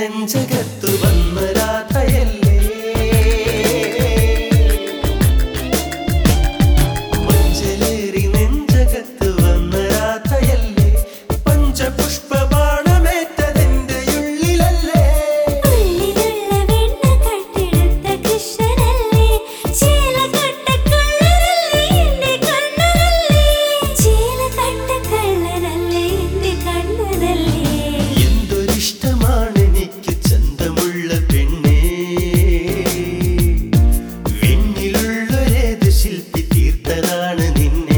നെഞ്ചകത്തു വന്ന രാധയല്ലേ മഞ്ചലേറി നെഞ്ചകത്തു വന്ന രാധയല്ലേ പഞ്ചപുഷ്പബാണമേറ്റതിന്റെ ഉള്ളിലല്ലേ ഉള്ളിലുള്ള വെണ്ണ കട്ടെടുത്ത കൃഷ്ണനല്ലേ ചേലകട്ടക്കള്ളരല്ലേ എന്റെ കണ്ണനല്ലേ ചേലകട്ടക്കള്ളരല്ലേ എന്റെ കണ്ണനല്ലേ എന്തൊരിഷ്ടമാണെനിക്ക് ചന്തമുള്ള പെണ്ണേ വിണ്ണിലുള്ളൊരേത് ശില്പി തീർത്തതാണ് നിന്നെ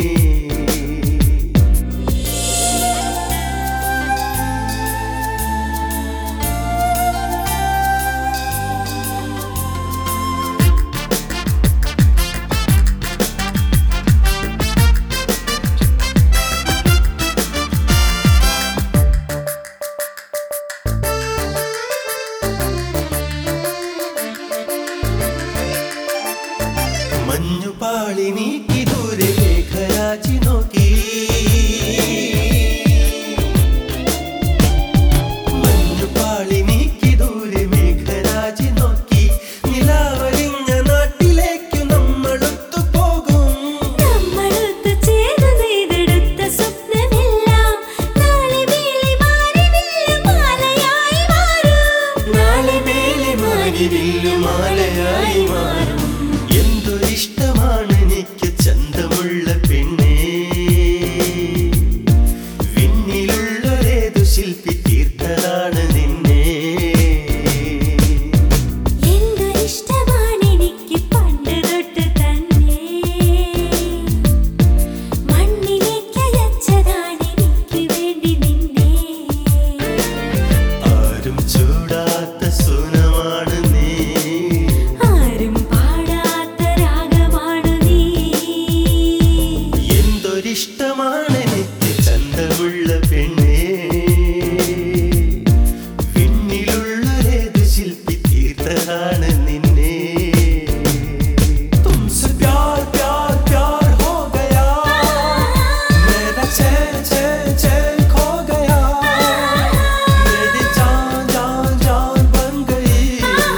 മഞ്ഞുപാളി നീക്കി ദൂരെ മേഘരാജി നോക്കി മഞ്ഞുപാളി നീക്കി ദൂരെ മേഘരാജി നോക്കി നിലാവലിഞ്ഞ നാട്ടിലേക്കു നമ്മളൊത്തു പോകും നമ്മളൊത്തു ചേർന്ന് നെയ്തെടുത്ത സ്വപ്നമെല്ലാം നാളെ മേലെ മാറി വില്ലുമാലയായി മാറും നാളെ മേലെ മാറി വില്ലുമാലയായി മാറും എന്തൊരിഷ്ടമാണെനിക്ക് ചന്തമുള്ള പെണ്ണേ വിണ്ണിലുള്ളൊരേതു ശില്പി തീർത്തതാണ് നിന്നെ എന്തൊരിഷ്ടമാണെനിക്ക് പണ്ട് തൊട്ട് തന്നെ മണ്ണിലേക്ക് അയച്ചതാണെനിക്ക് വേണ്ടി നിന്നെ ആരും ചൂടാത്ത സുനമാണ് നീ ആരും പാടാത്ത രാഗമാണ് നീ എന്തൊരിഷ്ടമാണെനിക്ക് ചന്തമുള്ള പെണ്ണേ വിണ്ണിലുള്ളൊരേതു ശില്പി തീർത്തതാണ് നിന്നെ തുംസെ പ്യാർ പ്യാർ പ്യാർ ഹോ ഗയാ മേരാ ചैन चैन चैन खो गया मेरी जान जान जान बन गई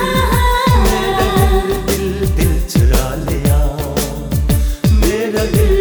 मेरा दिल दिल दिल चुरा लिया मेरा दिल